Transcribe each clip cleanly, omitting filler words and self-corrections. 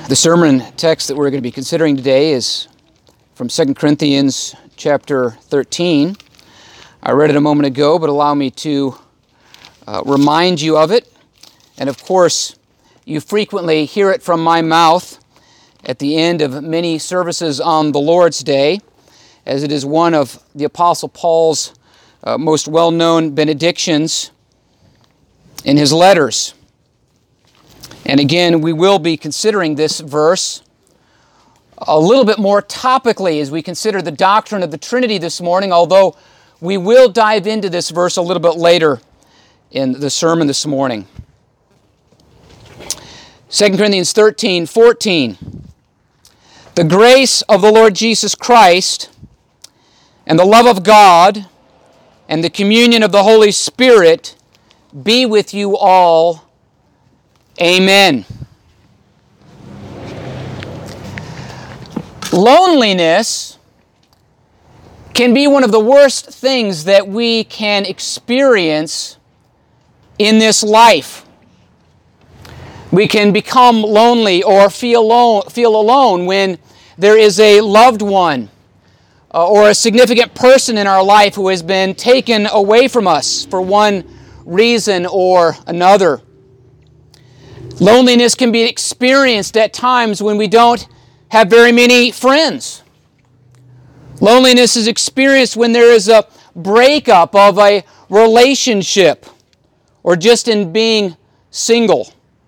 The sermon text that we're going to be considering today is from 2 Corinthians chapter 13. I read it a moment ago, but allow me to remind you of it. And of course, you frequently hear it from my mouth at the end of many services on the Lord's Day, as it is one of the Apostle Paul's most well-known benedictions in his letters. And again, we will be considering this verse a little bit more topically as we consider the doctrine of the Trinity this morning, although we will dive into this verse a little bit later in the sermon this morning. 2 Corinthians 13:14. The grace of the Lord Jesus Christ and the love of God and the communion of the Holy Spirit be with you all. Amen. Loneliness can be one of the worst things that we can experience in this life. We can become lonely or feel alone when there is a loved one or a significant person in our life who has been taken away from us for one reason or another. Loneliness can be experienced at times when we don't have very many friends. Loneliness is experienced when there is a breakup of a relationship or just in being single.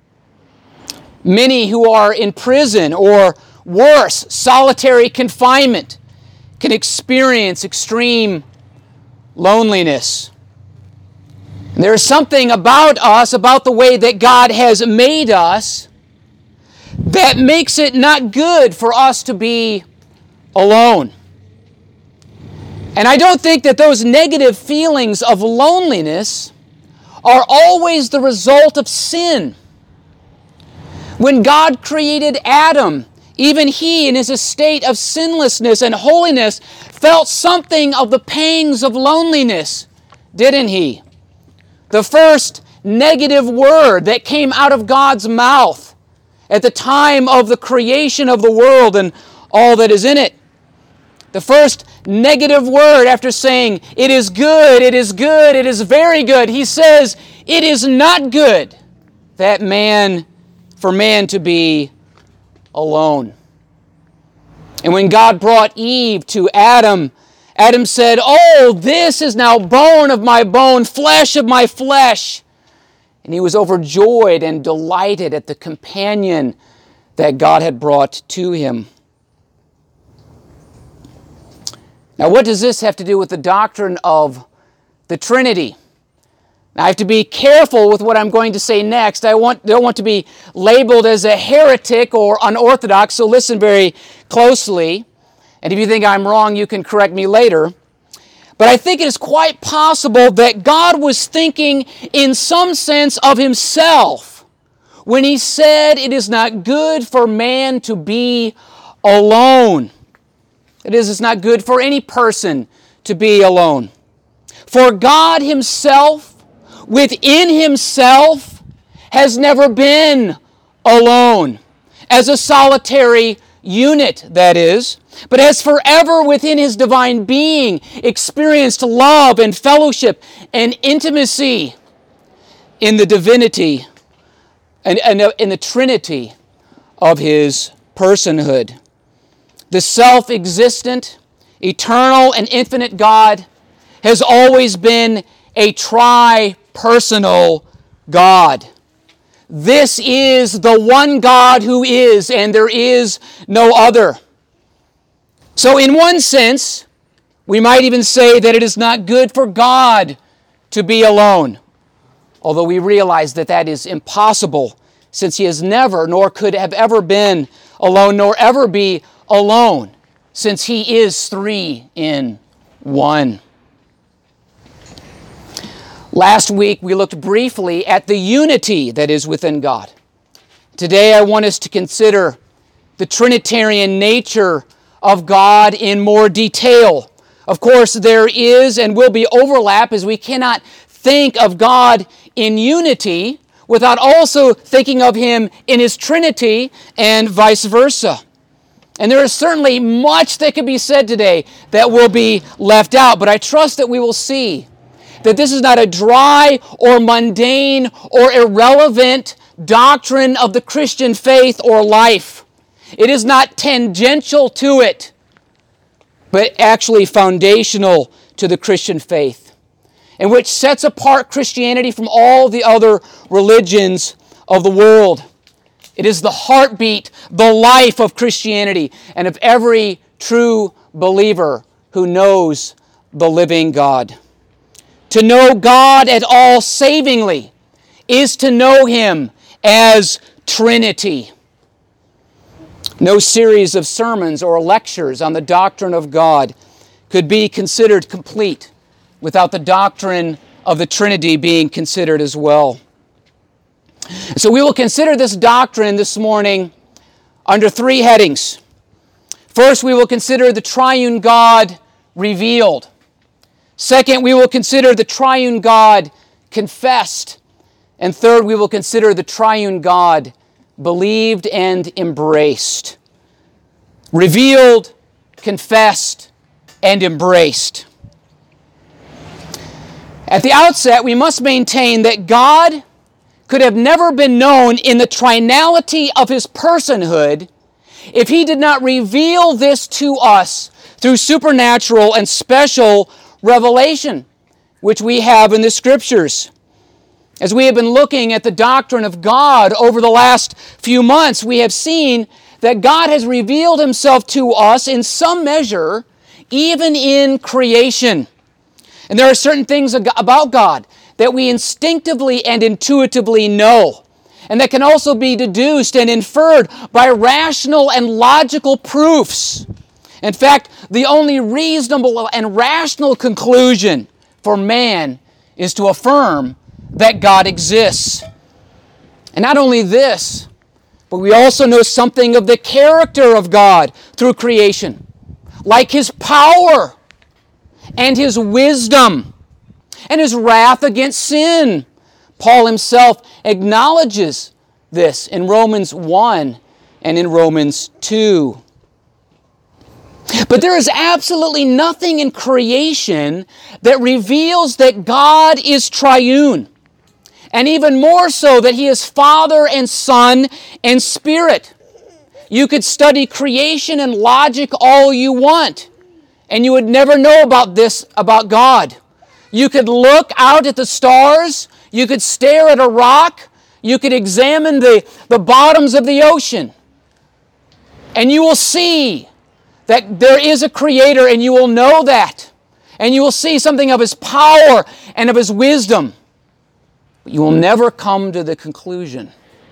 Many who are in prison or worse, solitary confinement, can experience extreme loneliness. And there is something about us, about the way that God has made us, that makes it not good for us to be alone. And I don't think that those negative feelings of loneliness are always the result of sin. When God created Adam, even he, in his estate of sinlessness and holiness, felt something of the pangs of loneliness, didn't he? The first negative word that came out of God's mouth at the time of the creation of the world and all that is in it. The first negative word after saying, "It is good, it is good, it is very good," he says, "It is not good for man to be alone." And when God brought Eve to Adam, Adam said, "Oh, this is now bone of my bone, flesh of my flesh." And he was overjoyed and delighted at the companion that God had brought to him. Now, what does this have to do with the doctrine of the Trinity? Now, I have to be careful with what I'm going to say next. I don't want to be labeled as a heretic or unorthodox, so listen very closely. And if you think I'm wrong, you can correct me later. But I think it is quite possible that God was thinking in some sense of himself when he said it is not good for man to be alone. It's not good for any person to be alone. For God himself, within himself, has never been alone, as a solitary unit, that is, but has forever within his divine being experienced love and fellowship and intimacy in the divinity and in the Trinity of his personhood. The self-existent, eternal, and infinite God has always been a tri-personal God. This is the one God who is, and there is no other. So in one sense, we might even say that it is not good for God to be alone, although we realize that that is impossible, since he has never, nor could have ever been alone, nor ever be alone, since he is three in one. Last week, we looked briefly at the unity that is within God. Today, I want us to consider the Trinitarian nature of God in more detail. Of course, there is and will be overlap, as we cannot think of God in unity without also thinking of Him in His Trinity and vice versa. And there is certainly much that could be said today that will be left out, but I trust that we will see that this is not a dry or mundane or irrelevant doctrine of the Christian faith or life. It is not tangential to it, but actually foundational to the Christian faith, and which sets apart Christianity from all the other religions of the world. It is the heartbeat, the life of Christianity and of every true believer who knows the living God. To know God at all savingly is to know Him as Trinity. No series of sermons or lectures on the doctrine of God could be considered complete without the doctrine of the Trinity being considered as well. So we will consider this doctrine this morning under three headings. First, we will consider the triune God revealed. Second, we will consider the triune God confessed. And third, we will consider the triune God believed and embraced. Revealed, confessed, and embraced. At the outset, we must maintain that God could have never been known in the trinality of His personhood if He did not reveal this to us through supernatural and special revelation, which we have in the Scriptures. As we have been looking at the doctrine of God over the last few months, we have seen that God has revealed Himself to us in some measure, even in creation. And there are certain things about God that we instinctively and intuitively know, and that can also be deduced and inferred by rational and logical proofs. In fact, the only reasonable and rational conclusion for man is to affirm that God exists. And not only this, but we also know something of the character of God through creation, like His power and His wisdom and His wrath against sin. Paul himself acknowledges this in Romans 1 and in Romans 2. But there is absolutely nothing in creation that reveals that God is triune, and even more so that He is Father and Son and Spirit. You could study creation and logic all you want, and you would never know about this about God. You could look out at the stars, you could stare at a rock, you could examine the bottoms of the ocean, and you will see that there is a Creator, and you will know that. And you will see something of His power and of His wisdom. But you will never come to the conclusion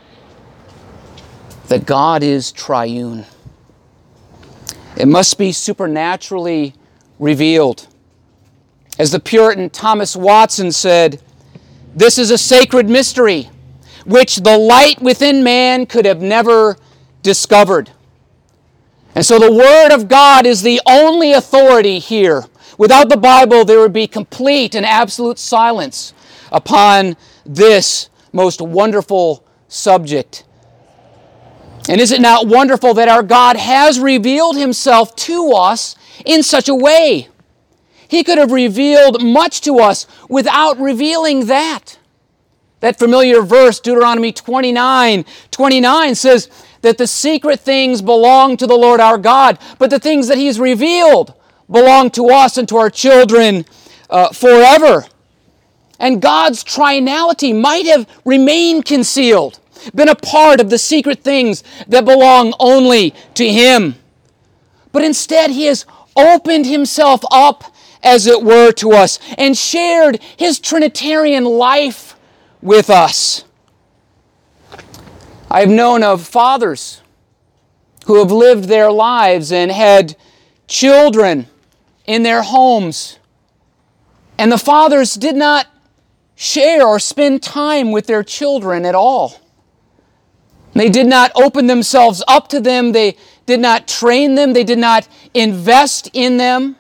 that God is triune. It must be supernaturally revealed. As the Puritan Thomas Watson said, "This is a sacred mystery which the light within man could have never discovered." And so the Word of God is the only authority here. Without the Bible, there would be complete and absolute silence upon this most wonderful subject. And is it not wonderful that our God has revealed Himself to us in such a way? He could have revealed much to us without revealing that. That familiar verse, Deuteronomy 29:29 says that the secret things belong to the Lord our God, but the things that He's revealed belong to us and to our children forever. And God's trinality might have remained concealed, been a part of the secret things that belong only to Him. But instead, He has opened Himself up, as it were, to us and shared His Trinitarian life with us. I have known of fathers who have lived their lives and had children in their homes, and the fathers did not share or spend time with their children at all. They did not open themselves up to them. They did not train them. They did not invest in them.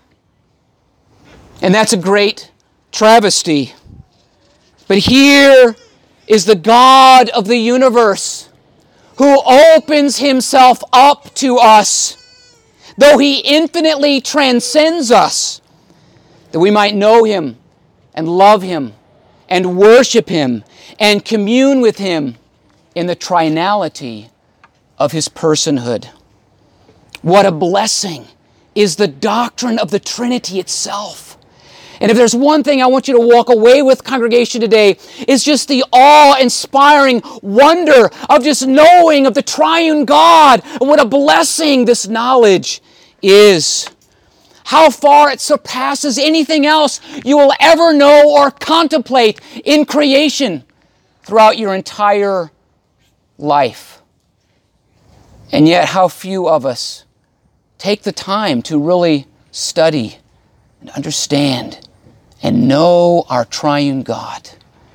And that's a great travesty. But here is the God of the universe, who opens Himself up to us, though He infinitely transcends us, that we might know Him and love Him and worship Him and commune with Him in the trinality of His personhood. What a blessing is the doctrine of the Trinity itself. And if there's one thing I want you to walk away with, congregation, today, is just the awe-inspiring wonder of just knowing of the triune God, and what a blessing this knowledge is. How far it surpasses anything else you will ever know or contemplate in creation throughout your entire life. And yet how few of us take the time to really study and understand and know our triune God.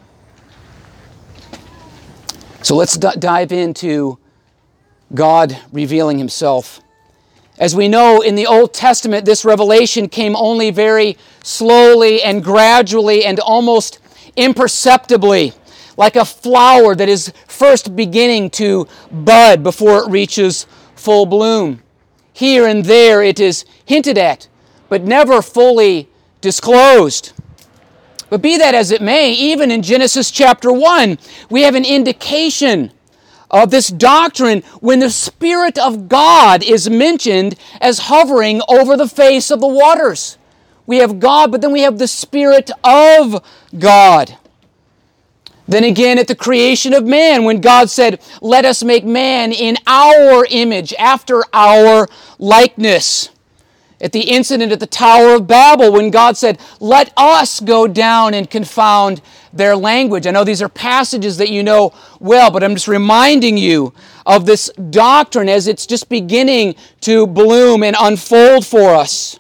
So let's dive into God revealing Himself. As we know, in the Old Testament, this revelation came only very slowly and gradually and almost imperceptibly, like a flower that is first beginning to bud before it reaches full bloom. Here and there it is hinted at, but never fully disclosed. But be that as it may, even in Genesis chapter 1, we have an indication of this doctrine when the Spirit of God is mentioned as hovering over the face of the waters. We have God, but then we have the Spirit of God. Then again, at the creation of man, when God said, "Let us make man in our image, after our likeness." At the incident at the Tower of Babel, when God said, "Let us go down and confound their language." I know these are passages that you know well, but I'm just reminding you of this doctrine as it's just beginning to bloom and unfold for us.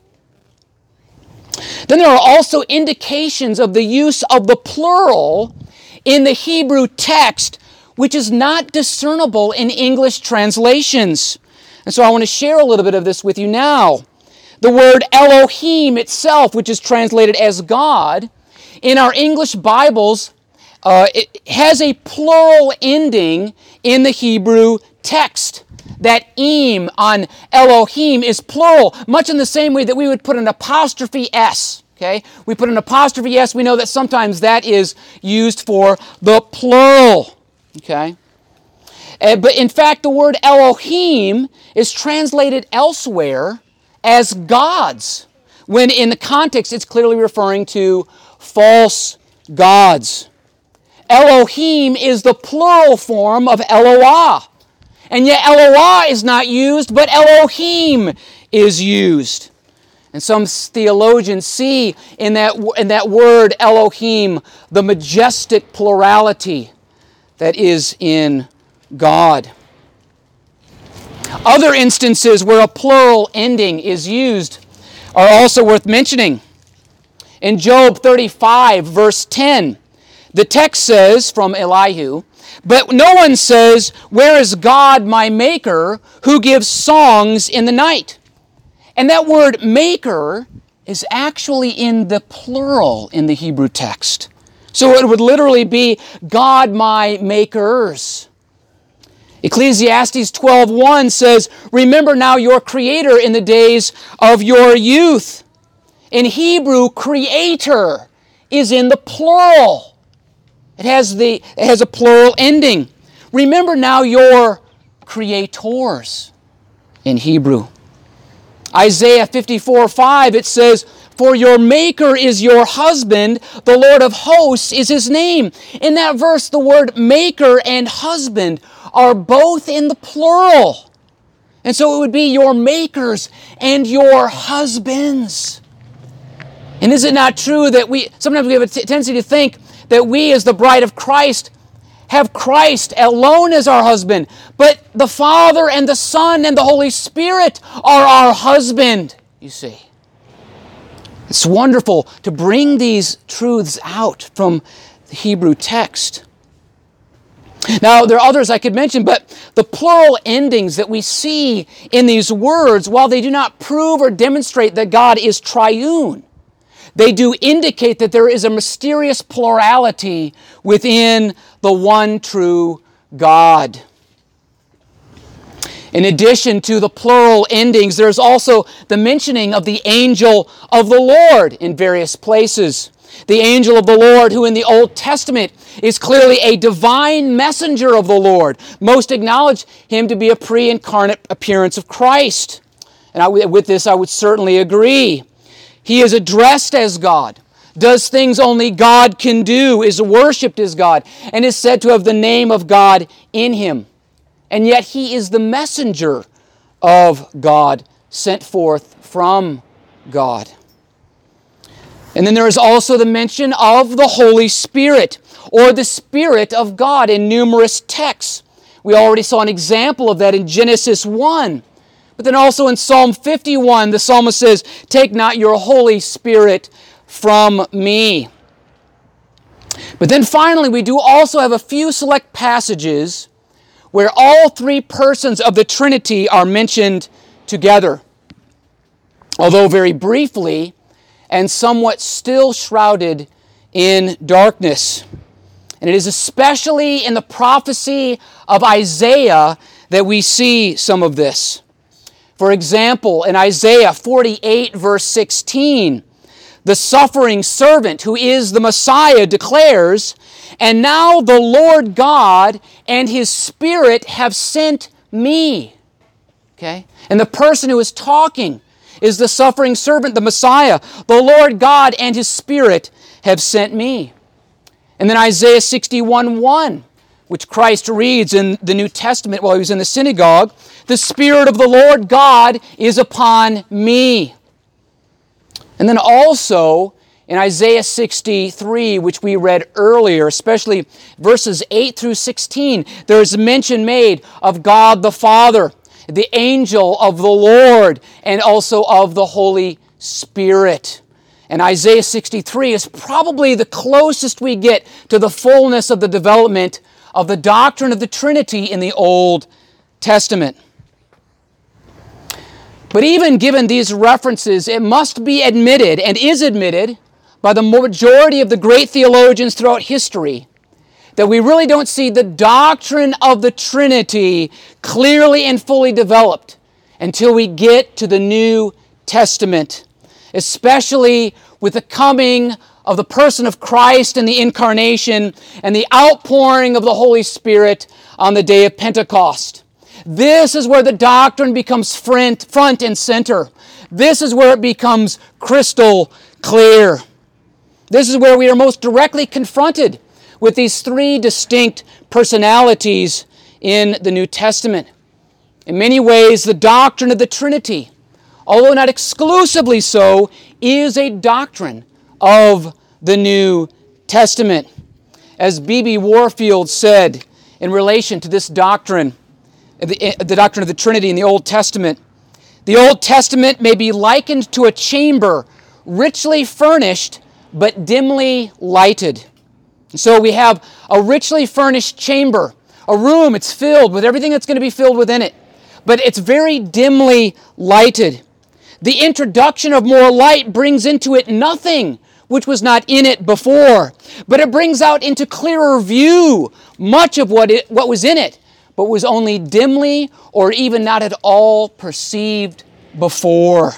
Then there are also indications of the use of the plural in the Hebrew text, which is not discernible in English translations. And so I want to share a little bit of this with you now. The word Elohim itself, which is translated as God, in our English Bibles, it has a plural ending in the Hebrew text. That im on Elohim is plural, much in the same way that we would put an apostrophe S. Okay? We put an apostrophe S, we know that sometimes that is used for the plural. Okay? But in fact, the word Elohim is translated elsewhere as gods, when in the context it's clearly referring to false gods. Elohim is the plural form of Eloah. And yet Eloah is not used, but Elohim is used. And some theologians see in that word Elohim the majestic plurality that is in God. Other instances where a plural ending is used are also worth mentioning. In Job 35, verse 10, the text says from Elihu, "But no one says, 'Where is God my maker, who gives songs in the night?'" And that word maker is actually in the plural in the Hebrew text. So it would literally be God my makers. Ecclesiastes 12:1 says, "Remember now your Creator in the days of your youth." In Hebrew, creator is in the plural. It has a plural ending. Remember now your creators in Hebrew. Isaiah 54:5, it says, "For your Maker is your husband, the Lord of hosts is His name." In that verse, the word maker and husband are both in the plural. And so it would be your makers and your husbands. And is it not true that sometimes we have a tendency to think that we as the bride of Christ have Christ alone as our husband, but the Father and the Son and the Holy Spirit are our husband, you see. It's wonderful to bring these truths out from the Hebrew text. Now, there are others I could mention, but the plural endings that we see in these words, while they do not prove or demonstrate that God is triune, they do indicate that there is a mysterious plurality within the one true God. In addition to the plural endings, there's also the mentioning of the angel of the Lord in various places. The angel of the Lord, who in the Old Testament is clearly a divine messenger of the Lord. Most acknowledge him to be a pre-incarnate appearance of Christ. And with this, I would certainly agree. He is addressed as God, does things only God can do, is worshipped as God, and is said to have the name of God in him. And yet he is the messenger of God, sent forth from God. And then there is also the mention of the Holy Spirit, or the Spirit of God, in numerous texts. We already saw an example of that in Genesis 1. But then also in Psalm 51, the psalmist says, "Take not your Holy Spirit from me." But then finally, we do also have a few select passages where all three persons of the Trinity are mentioned together, although very briefly and somewhat still shrouded in darkness. And it is especially in the prophecy of Isaiah that we see some of this. For example, in Isaiah 48, verse 16, the suffering servant, who is the Messiah, declares, "And now the Lord God and His Spirit have sent me." Okay? And the person who is talking is the suffering servant, the Messiah. "The Lord God and His Spirit have sent me." And then Isaiah 61:1, which Christ reads in the New Testament while He was in the synagogue, "The Spirit of the Lord God is upon me." And then also in Isaiah 63, which we read earlier, especially verses 8 through 16, there is mention made of God the Father, the angel of the Lord, and also of the Holy Spirit. And Isaiah 63 is probably the closest we get to the fullness of the development of the doctrine of the Trinity in the Old Testament. But even given these references, it must be admitted, and is admitted, by the majority of the great theologians throughout history, that we really don't see the doctrine of the Trinity clearly and fully developed until we get to the New Testament, especially with the coming of the person of Christ and the incarnation and the outpouring of the Holy Spirit on the day of Pentecost. This is where the doctrine becomes front and center. This is where it becomes crystal clear. This is where we are most directly confronted with these three distinct personalities in the New Testament. In many ways, the doctrine of the Trinity, although not exclusively so, is a doctrine of the New Testament. As B.B. Warfield said in relation to this doctrine, the doctrine of the Trinity in the Old Testament, "The Old Testament may be likened to a chamber richly furnished but dimly lighted." So we have a richly furnished chamber, a room. It's filled with everything that's going to be filled within it, but it's very dimly lighted. The introduction of more light brings into it nothing which was not in it before, but it brings out into clearer view much of what was in it, but was only dimly or even not at all perceived before.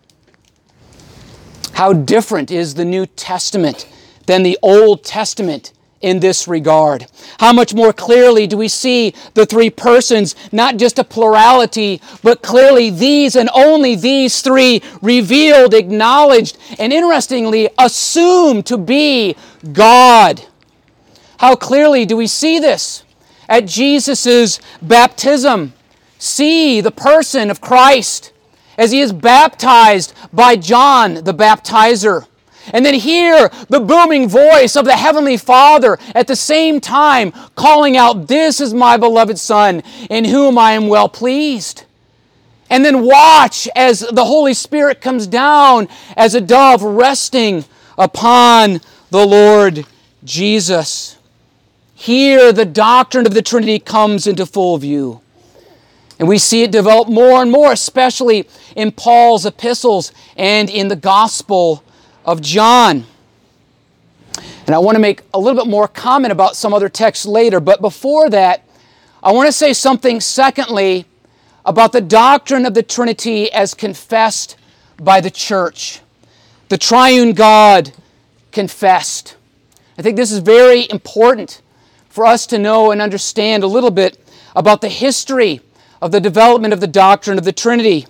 How different is the New Testament than the Old Testament in this regard? How much more clearly do we see the three persons, not just a plurality, but clearly these and only these three revealed, acknowledged, and interestingly assumed to be God? How clearly do we see this at Jesus' baptism? See the person of Christ as He is baptized by John the Baptizer. And then hear the booming voice of the Heavenly Father at the same time calling out, "This is my beloved Son, in whom I am well pleased." And then watch as the Holy Spirit comes down as a dove resting upon the Lord Jesus. Here the doctrine of the Trinity comes into full view. And we see it develop more and more, especially in Paul's epistles and in the Gospel of John. And I want to make a little bit more comment about some other texts later, but before that, I want to say something secondly about the doctrine of the Trinity as confessed by the church. The triune God confessed. I think this is very important for us to know and understand a little bit about the history of the development of the doctrine of the Trinity.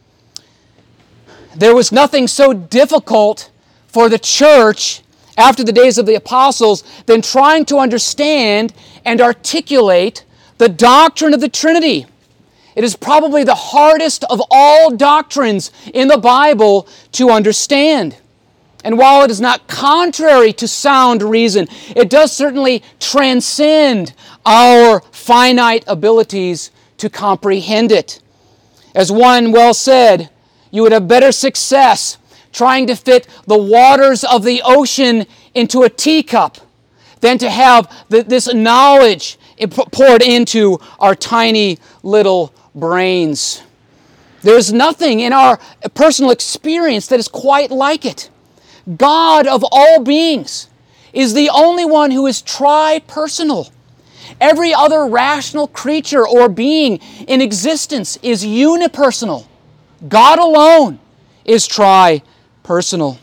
There was nothing so difficult for the church after the days of the apostles than trying to understand and articulate the doctrine of the Trinity. It is probably the hardest of all doctrines in the Bible to understand. And while it is not contrary to sound reason, it does certainly transcend our finite abilities to comprehend it. As one well said, you would have better success trying to fit the waters of the ocean into a teacup than to have this knowledge poured into our tiny little brains. There's nothing in our personal experience that is quite like it. God of all beings is the only one who is tri-personal. Every other rational creature or being in existence is unipersonal. God alone is tri-personal.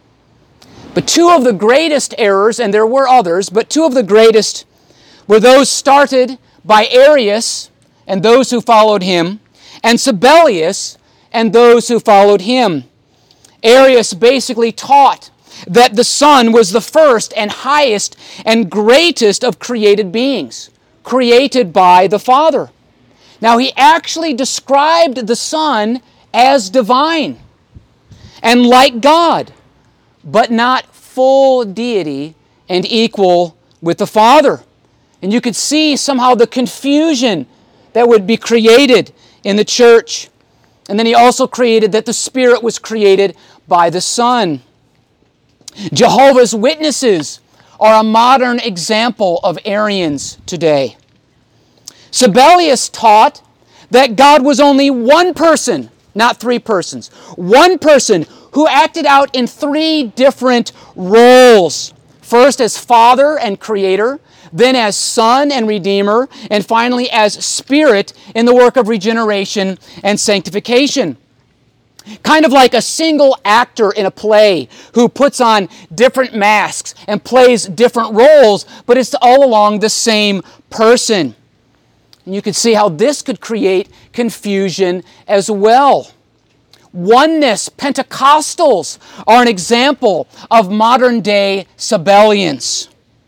But two of the greatest errors, and there were others, but two of the greatest were those started by Arius and those who followed him, and Sabellius and those who followed him. Arius basically taught that the Son was the first and highest and greatest of created beings, created by the Father. Now, he actually described the Son as divine and like God, but not full deity and equal with the Father. And you could see somehow the confusion that would be created in the church. And then he also created that the Spirit was created by the Son. Jehovah's Witnesses are a modern example of Arians today. Sabellius taught that God was only one person, not three persons. One person who acted out in three different roles. First as Father and Creator, then as Son and Redeemer, and finally as Spirit in the work of regeneration and sanctification. Kind of like a single actor in a play who puts on different masks and plays different roles, but it's all along the same person. And you can see how this could create confusion as well. Oneness Pentecostals are an example of modern-day Sabellians.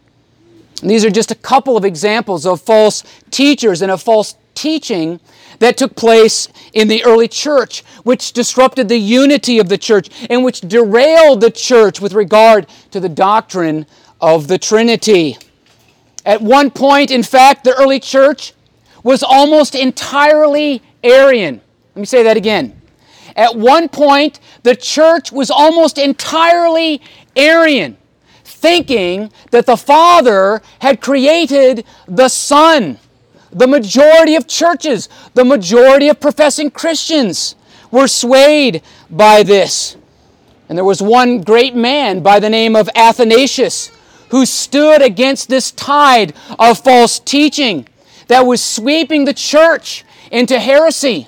And these are just a couple of examples of false teachers and of false teaching that took place in the early church, which disrupted the unity of the church and which derailed the church with regard to the doctrine of the Trinity. At one point, in fact, the early church was almost entirely Arian. Let me say that again. At one point, the church was almost entirely Arian, thinking that the Father had created the Son. The majority of churches, the majority of professing Christians were swayed by this. And there was one great man by the name of Athanasius who stood against this tide of false teaching that was sweeping the church into heresy.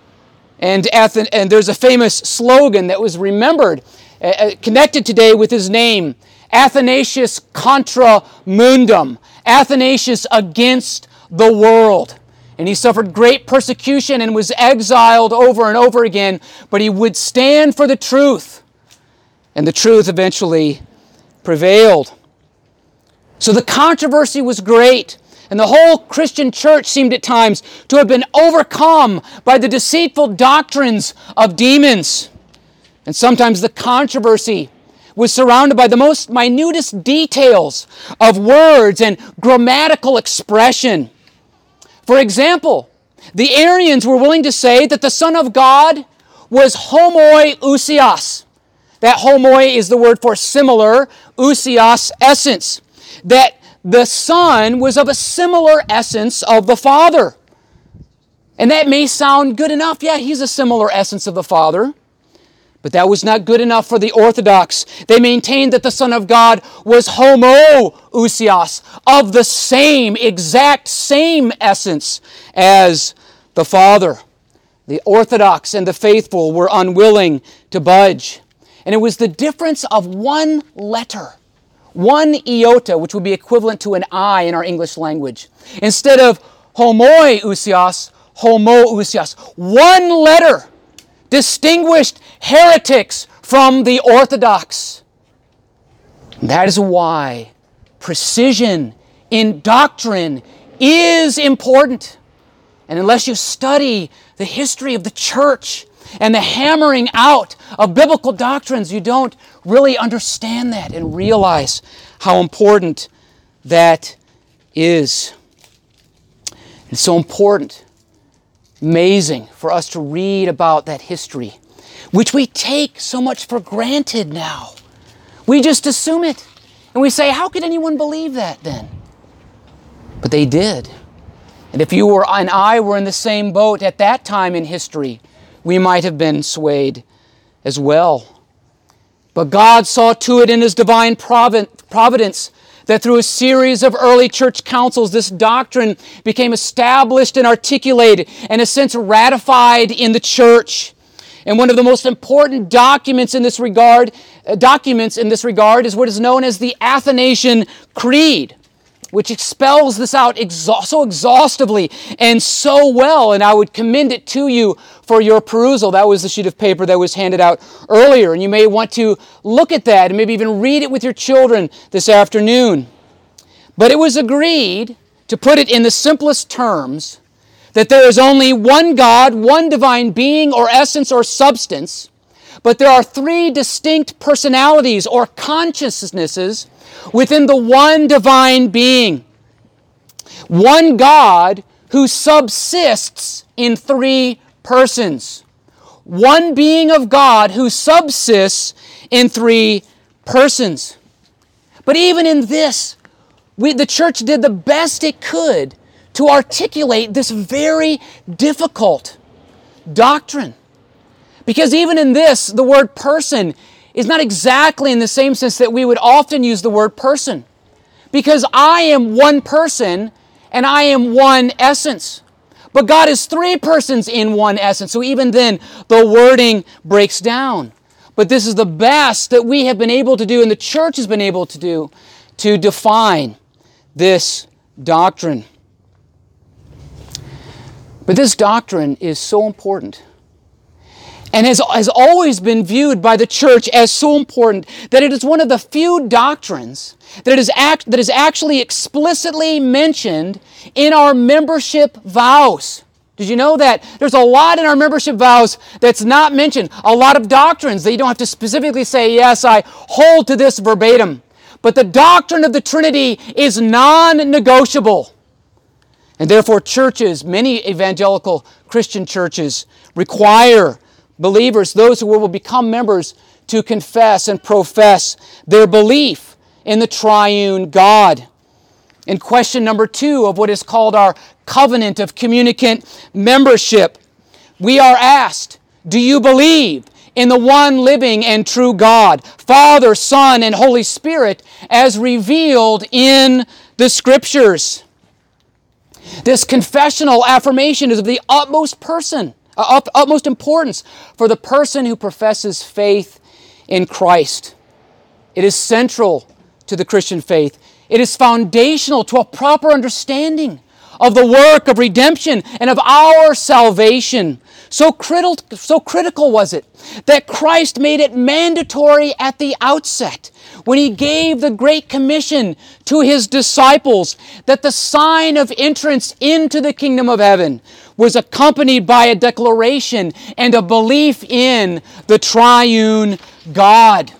And there's a famous slogan that was remembered, connected today with his name, Athanasius contra mundum, Athanasius against the world. And he suffered great persecution and was exiled over and over again, but he would stand for the truth. And the truth eventually prevailed. So the controversy was great. And the whole Christian church seemed at times to have been overcome by the deceitful doctrines of demons. And sometimes the controversy was surrounded by the most minutest details of words and grammatical expression. For example, the Arians were willing to say that the Son of God was homoi ousios. That homoi is the word for similar, ousios, essence. That the Son was of a similar essence of the Father. And that may sound good enough. Yeah, he's a similar essence of the Father. But that was not good enough for the Orthodox. They maintained that the Son of God was homoousios, of the same, exact same essence as the Father. The Orthodox and the faithful were unwilling to budge. And it was the difference of one letter, one iota, which would be equivalent to an I in our English language. Instead of homoousios, homoousios. One letter distinguished heretics from the Orthodox. That is why precision in doctrine is important. And unless you study the history of the church and the hammering out of biblical doctrines, you don't really understand that and realize how important that is. It's so important, amazing for us to read about that history, which we take so much for granted now. We just assume it. And we say, how could anyone believe that then? But they did. And if you and I were in the same boat at that time in history, we might have been swayed as well. But God saw to it in His divine providence that through a series of early church councils, this doctrine became established and articulated and, in a sense, ratified in the church. And one of the most important documents in this regard is what is known as the Athanasian Creed, which expels this out so exhaustively and so well, and I would commend it to you for your perusal. That was the sheet of paper that was handed out earlier, and you may want to look at that and maybe even read it with your children this afternoon. But it was agreed, to put it in the simplest terms, that there is only one God, one divine being or essence or substance, but there are three distinct personalities or consciousnesses within the one divine being. One God who subsists in three persons. One being of God who subsists in three persons. But even in this, the church did the best it could to articulate this very difficult doctrine. Because even in this, the word person is not exactly in the same sense that we would often use the word person. Because I am one person and I am one essence. But God is three persons in one essence. So even then, the wording breaks down. But this is the best that we have been able to do and the church has been able to do to define this doctrine. But this doctrine is so important and has always been viewed by the church as so important that it is one of the few doctrines that is actually explicitly mentioned in our membership vows. Did you know that? There's a lot in our membership vows that's not mentioned. A lot of doctrines that you don't have to specifically say, yes, I hold to this verbatim. But the doctrine of the Trinity is non-negotiable. And therefore churches, many evangelical Christian churches, require believers, those who will become members, to confess and profess their belief in the triune God. In question number 2 of what is called our covenant of communicant membership, we are asked, do you believe in the one living and true God, Father, Son, and Holy Spirit, as revealed in the Scriptures? This confessional affirmation is of the utmost importance for the person who professes faith in Christ. It is central to the Christian faith. It is foundational to a proper understanding of the work of redemption and of our salvation. So critical was it that Christ made it mandatory at the outset when He gave the Great Commission to His disciples that the sign of entrance into the kingdom of heaven was accompanied by a declaration and a belief in the triune God.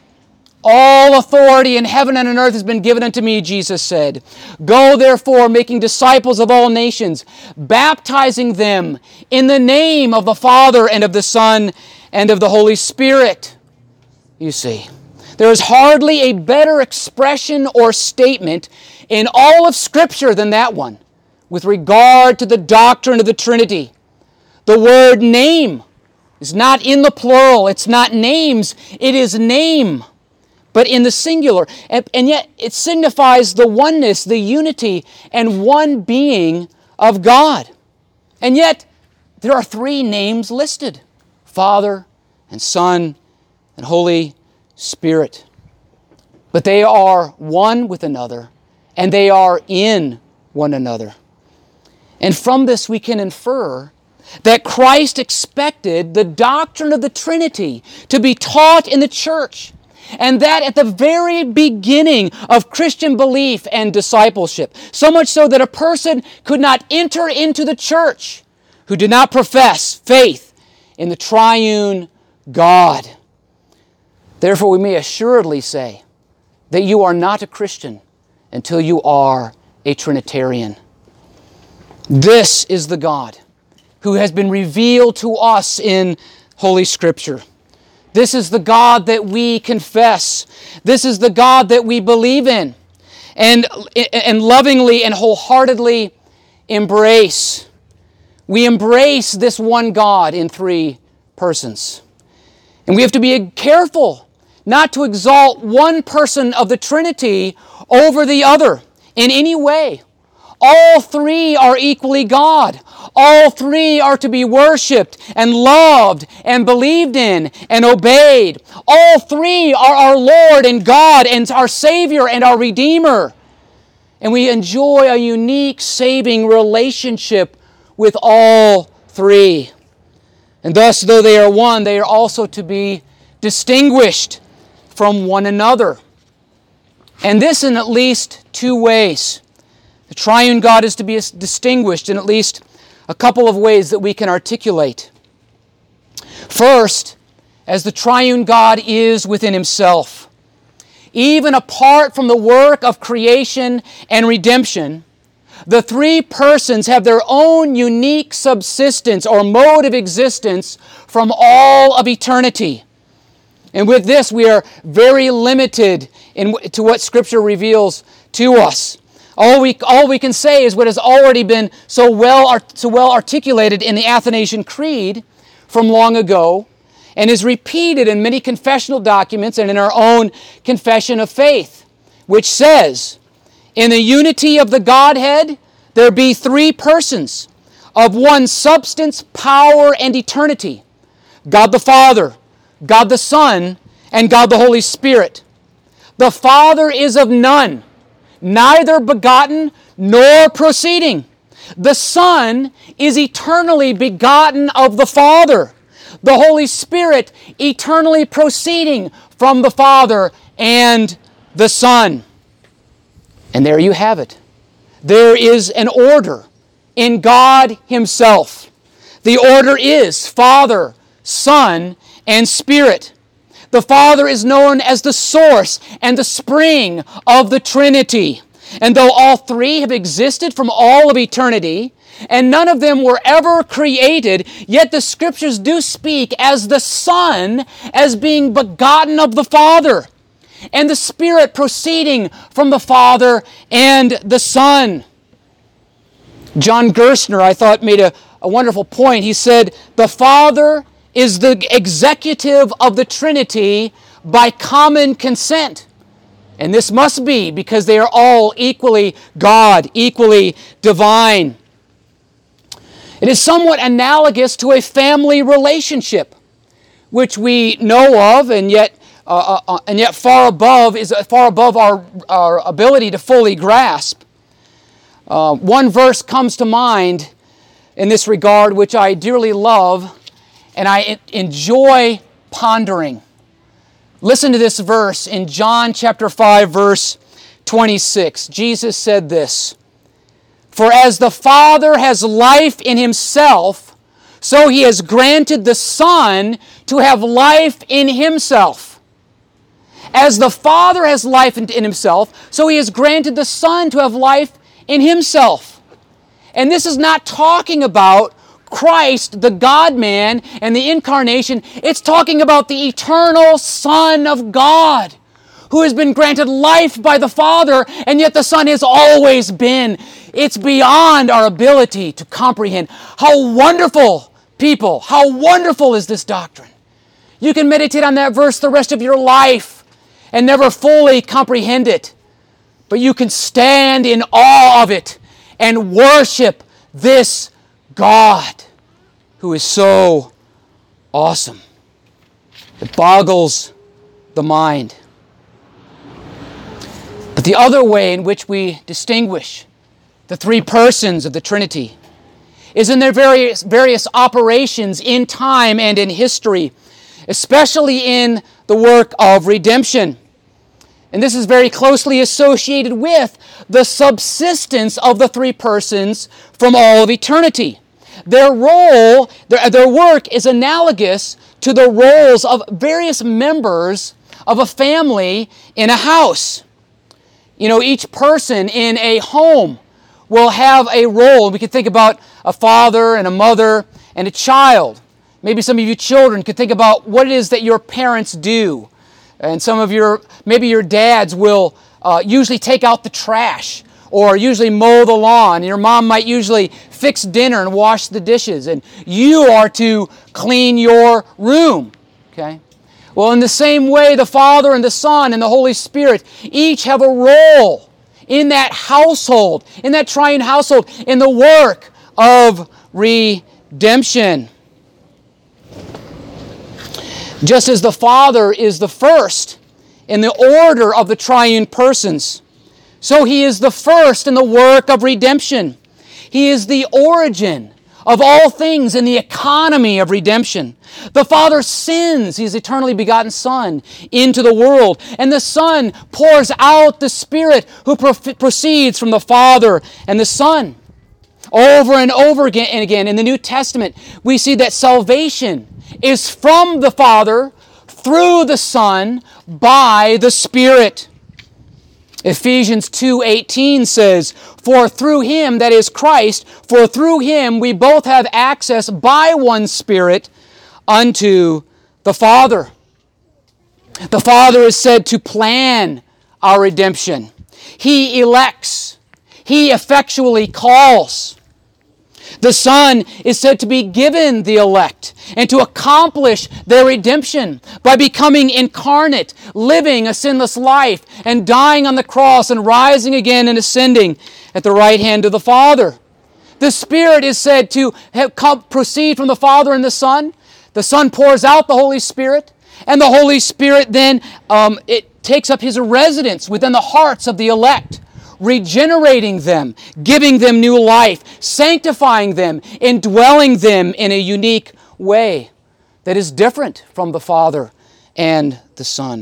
All authority in heaven and on earth has been given unto me, Jesus said. Go therefore, making disciples of all nations, baptizing them in the name of the Father and of the Son and of the Holy Spirit. You see, there is hardly a better expression or statement in all of Scripture than that one with regard to the doctrine of the Trinity. The word name, It's not in the plural. It's not names. It is name, but in the singular. And yet it signifies the oneness, the unity, and one being of God. And yet there are three names listed: Father and Son and Holy Spirit. But they are one with another, and they are in one another. And from this we can infer that Christ expected the doctrine of the Trinity to be taught in the church, and that at the very beginning of Christian belief and discipleship, so much so that a person could not enter into the church who did not profess faith in the triune God. Therefore, we may assuredly say that you are not a Christian until you are a Trinitarian. This is the God who has been revealed to us in Holy Scripture. This is the God that we confess. This is the God that we believe in and lovingly and wholeheartedly embrace. We embrace this one God in three persons. And we have to be careful not to exalt one person of the Trinity over the other in any way. All three are equally God. All three are to be worshiped and loved and believed in and obeyed. All three are our Lord and God and our Savior and our Redeemer. And we enjoy a unique saving relationship with all three. And thus, though they are one, they are also to be distinguished from one another. And this in at least two ways. The triune God is to be distinguished in at least a couple of ways that we can articulate. First, as the triune God is within Himself. Even apart from the work of creation and redemption, the three persons have their own unique subsistence or mode of existence from all of eternity. And with this, we are very limited to what Scripture reveals to us. All we can say is what has already been so well articulated in the Athanasian Creed from long ago, and is repeated in many confessional documents and in our own confession of faith, which says, in the unity of the Godhead, there be three persons of one substance, power, and eternity: God the Father, God the Son, and God the Holy Spirit. The Father is of none, neither begotten nor proceeding. The Son is eternally begotten of the Father. The Holy Spirit eternally proceeding from the Father and the Son. And there you have it. There is an order in God Himself. The order is Father, Son, and Spirit. The Father is known as the source and the spring of the Trinity. And though all three have existed from all of eternity, and none of them were ever created, yet the Scriptures do speak as the Son as being begotten of the Father, and the Spirit proceeding from the Father and the Son. John Gerstner, I thought, made a wonderful point. He said, the Father is the executive of the Trinity by common consent. And this must be because they are all equally God, equally divine. It is somewhat analogous to a family relationship, which we know of, and yet far above our ability to fully grasp. One verse comes to mind in this regard, which I dearly love, and I enjoy pondering. Listen to this verse in John chapter 5, verse 26. Jesus said this, "For as the Father has life in Himself, so He has granted the Son to have life in Himself. As the Father has life in Himself, so He has granted the Son to have life in Himself." And this is not talking about Christ, the God-man, and the incarnation. It's talking about the eternal Son of God, who has been granted life by the Father, and yet the Son has always been. It's beyond our ability to comprehend how wonderful people. How wonderful is this doctrine? You can meditate on that verse the rest of your life and never fully comprehend it. But you can stand in awe of it and worship this God who is so awesome. It boggles the mind. But the other way in which we distinguish the three persons of the Trinity is in their various operations in time and in history, especially in the work of redemption. And this is very closely associated with the subsistence of the three persons from all of eternity. Their role, their work is analogous to the roles of various members of a family in a house. You know, each person in a home will have a role. We can think about a father and a mother and a child. Maybe some of you children could think about what it is that your parents do. And some of maybe your dads will usually take out the trash or usually mow the lawn. And your mom might usually fix dinner and wash the dishes. And you are to clean your room. Okay? Well, in the same way, the Father and the Son and the Holy Spirit each have a role in that household, in that triune household, in the work of redemption. Just as the Father is the first in the order of the triune persons, so He is the first in the work of redemption. He is the origin of all things in the economy of redemption. The Father sends His eternally begotten Son into the world, and the Son pours out the Spirit who proceeds from the Father and the Son. Over and over again in the New Testament, we see that salvation is from the Father, through the Son, by the Spirit. Ephesians 2:18 says, "For through Him," that is Christ, "for through Him we both have access by one Spirit unto the Father." The Father is said to plan our redemption. He elects. He effectually calls. The Son is said to be given the elect and to accomplish their redemption by becoming incarnate, living a sinless life, and dying on the cross and rising again and ascending at the right hand of the Father. The Spirit is said to proceed from the Father and the Son. The Son pours out the Holy Spirit, and the Holy Spirit then it takes up His residence within the hearts of the elect, regenerating them, giving them new life, sanctifying them, indwelling them in a unique way that is different from the Father and the Son.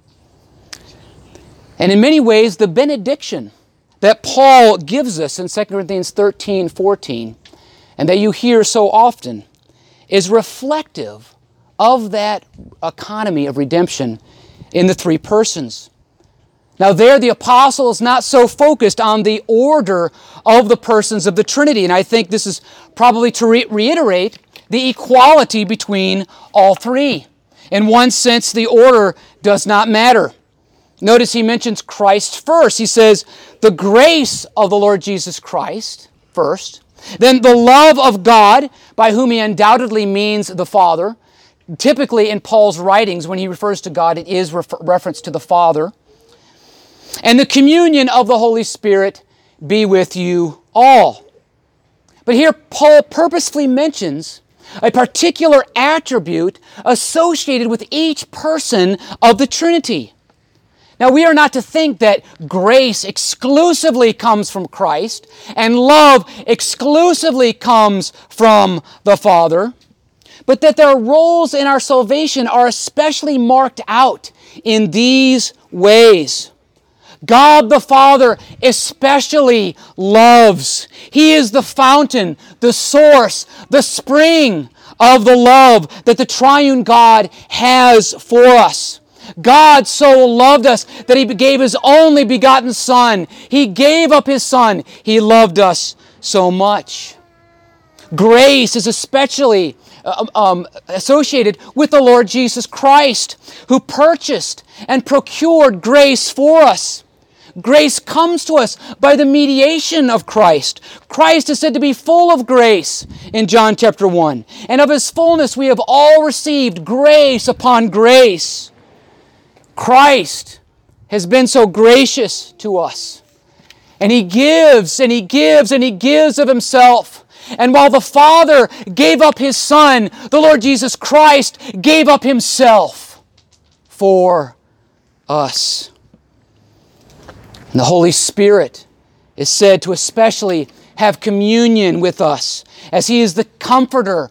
And in many ways, the benediction that Paul gives us in 2 Corinthians 13:14, and that you hear so often, is reflective of that economy of redemption in the three persons. Now there, the apostle is not so focused on the order of the persons of the Trinity, and I think this is probably to reiterate the equality between all three. In one sense, the order does not matter. Notice he mentions Christ first. He says, the grace of the Lord Jesus Christ first, then the love of God, by whom he undoubtedly means the Father. Typically in Paul's writings, when he refers to God, it is reference to the Father. And the communion of the Holy Spirit be with you all. But here Paul purposefully mentions a particular attribute associated with each person of the Trinity. Now, we are not to think that grace exclusively comes from Christ and love exclusively comes from the Father, but that their roles in our salvation are especially marked out in these ways. God the Father especially loves. He is the fountain, the source, the spring of the love that the triune God has for us. God so loved us that He gave His only begotten Son. He gave up His Son. He loved us so much. Grace is especially associated with the Lord Jesus Christ, who purchased and procured grace for us. Grace comes to us by the mediation of Christ. Christ is said to be full of grace in John chapter 1. And of His fullness we have all received grace upon grace. Christ has been so gracious to us. And He gives and He gives and He gives of Himself. And while the Father gave up His Son, the Lord Jesus Christ gave up Himself for us. And the Holy Spirit is said to especially have communion with us, as He is the Comforter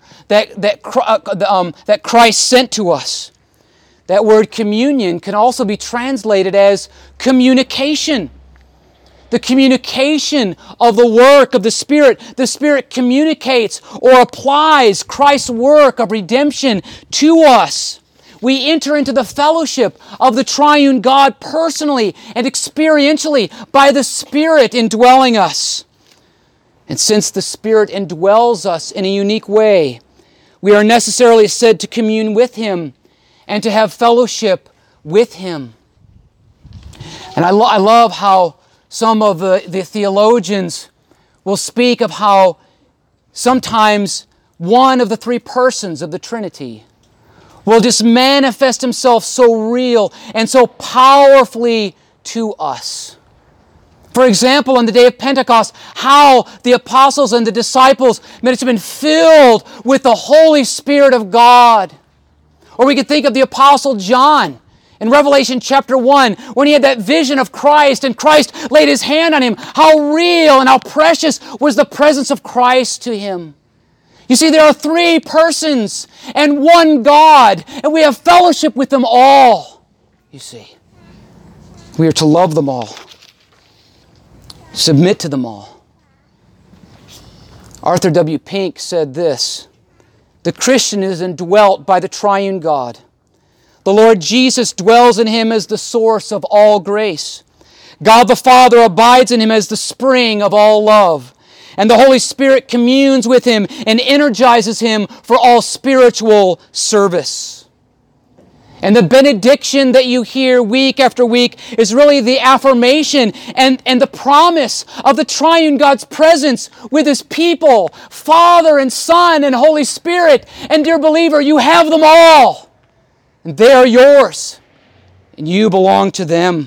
that Christ sent to us. That word communion can also be translated as communication. The communication of the work of the Spirit. The Spirit communicates or applies Christ's work of redemption to us. We enter into the fellowship of the triune God personally and experientially by the Spirit indwelling us. And since the Spirit indwells us in a unique way, we are necessarily said to commune with Him and to have fellowship with Him. And I love how some of the theologians will speak of how sometimes one of the three persons of the Trinity will just manifest Himself so real and so powerfully to us. For example, on the day of Pentecost, how the apostles and the disciples must have been filled with the Holy Spirit of God. Or we could think of the Apostle John in Revelation chapter 1, when he had that vision of Christ and Christ laid His hand on him, how real and how precious was the presence of Christ to him. You see, there are three persons and one God, and we have fellowship with them all. You see, we are to love them all, submit to them all. Arthur W. Pink said this: the Christian is indwelt by the triune God. The Lord Jesus dwells in him as the source of all grace. God the Father abides in him as the spring of all love. And the Holy Spirit communes with him and energizes him for all spiritual service. And the benediction that you hear week after week is really the affirmation and the promise of the triune God's presence with His people, Father and Son and Holy Spirit. And dear believer, you have them all. And they are yours, and you belong to them.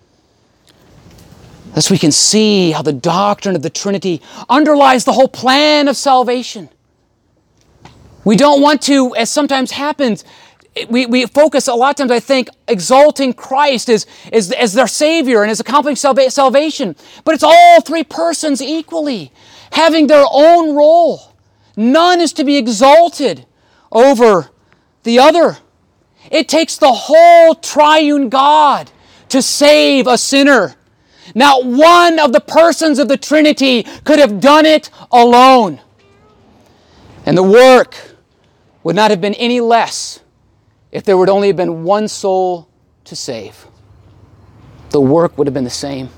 Thus we can see how the doctrine of the Trinity underlies the whole plan of salvation. We don't want to, as sometimes happens, we focus a lot of times, I think, exalting Christ as their Savior and as accomplishing salvation. But it's all three persons equally, having their own role. None is to be exalted over the other. It takes the whole triune God to save a sinner. Not one of the persons of the Trinity could have done it alone. And the work would not have been any less if there would only have been one soul to save. The work would have been the same.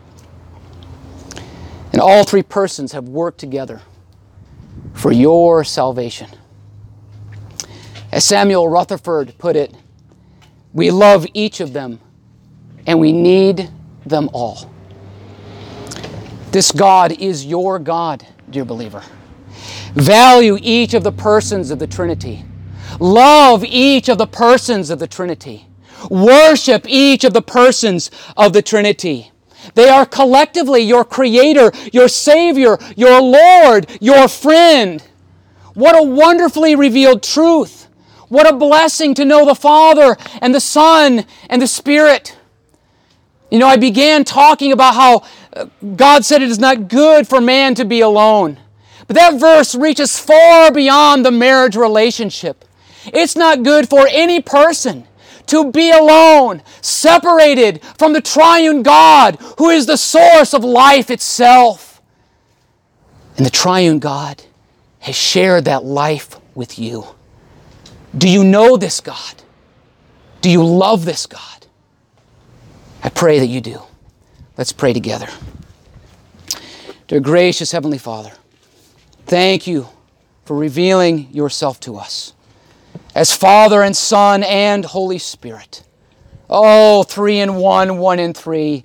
And all three persons have worked together for your salvation. As Samuel Rutherford put it, we love each of them and we need them all. This God is your God, dear believer. Value each of the persons of the Trinity. Love each of the persons of the Trinity. Worship each of the persons of the Trinity. They are collectively your Creator, your Savior, your Lord, your friend. What a wonderfully revealed truth. What a blessing to know the Father and the Son and the Spirit. You know, I began talking about how God said it is not good for man to be alone. But that verse reaches far beyond the marriage relationship. It's not good for any person to be alone, separated from the triune God who is the source of life itself. And the triune God has shared that life with you. Do you know this God? Do you love this God? I pray that you do. Let's pray together. Dear gracious Heavenly Father, thank you for revealing yourself to us as Father and Son and Holy Spirit. Oh, three in one, one in three.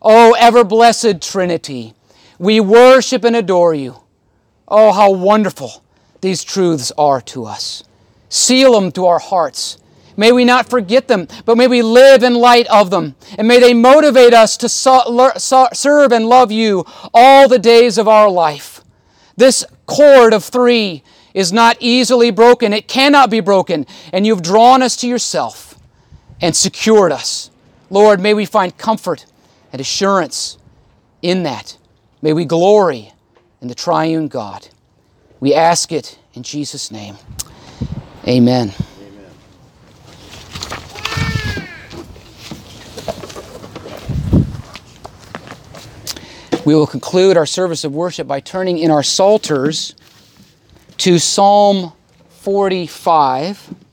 Oh, ever-blessed Trinity, we worship and adore you. Oh, how wonderful these truths are to us. Seal them to our hearts. May we not forget them, but may we live in light of them. And may they motivate us to serve and love you all the days of our life. This cord of three is not easily broken. It cannot be broken. And you've drawn us to yourself and secured us. Lord, may we find comfort and assurance in that. May we glory in the triune God. We ask it in Jesus' name. Amen. We will conclude our service of worship by turning in our psalters to Psalm 45.